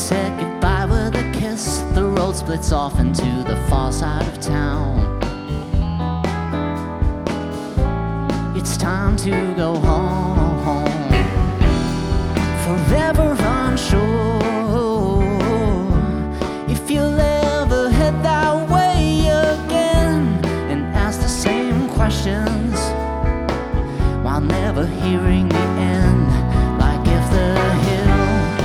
said goodbye with a kiss. The road splits off into the far side of town. It's time to go home, forever unsure if you'll ever head that way again and ask the same questions while never hearing